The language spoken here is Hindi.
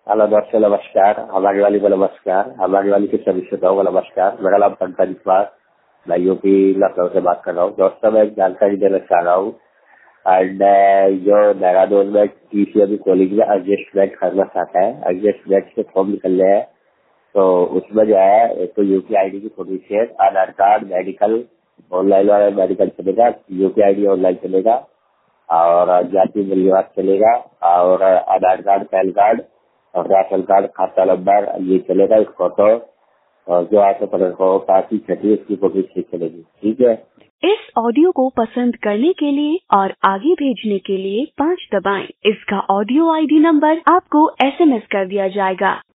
हेलो दोस्तों, नमस्कार। हमारी वाली को नमस्कार। हमारी वाली के सभी श्रोताओं को नमस्कार। मेरा नाम पंकज विश्वास, मैं यूपी लखनऊ से बात कर रहा हूँ। दोस्तों, मैं एक जानकारी देना चाह रहा हूँ एंड जो देहरादून में TCAB कॉलेज में एडजस्टमेंट करना चाहता है, एडजस्टमेंट के फॉर्म निकलने हैं। तो उसमें जो है एक तो UPID की photo share, Aadhaar card, medical online वाला मेडिकल चलेगा, UPID ऑनलाइन चलेगा और जाति मूल्यवान चलेगा और आधार कार्ड, पैन कार्ड और राशन कार्ड, खाता नंबर ये चलेगा। एक फोटो और जो आपको पता हो 5वीं 6वीं उसकी फोटो चलेगी। ठीक है। इस ऑडियो को पसंद करने के लिए और आगे भेजने के लिए 5 दबाएं। इसका ऑडियो ID नंबर आपको SMS कर दिया जाएगा।